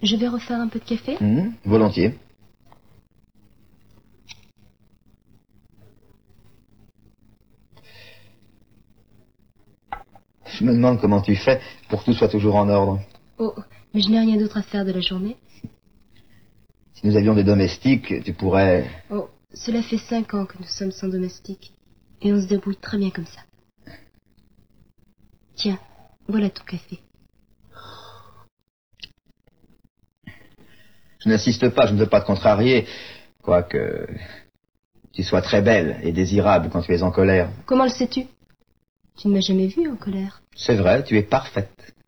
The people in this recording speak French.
Je vais refaire un peu de café? Volontiers. Je me demande comment tu fais pour que tout soit toujours en ordre. Oh, mais je n'ai rien d'autre à faire de la journée. Si nous avions des domestiques, tu pourrais... Oh, cela fait 5 ans que nous sommes sans domestique. Et on se débrouille très bien comme ça. Tiens, voilà ton café. Je n'insiste pas, je ne veux pas te contrarier, quoique tu sois très belle et désirable quand tu es en colère. Comment le sais-tu? Tu ne m'as jamais vue en colère. C'est vrai, tu es parfaite.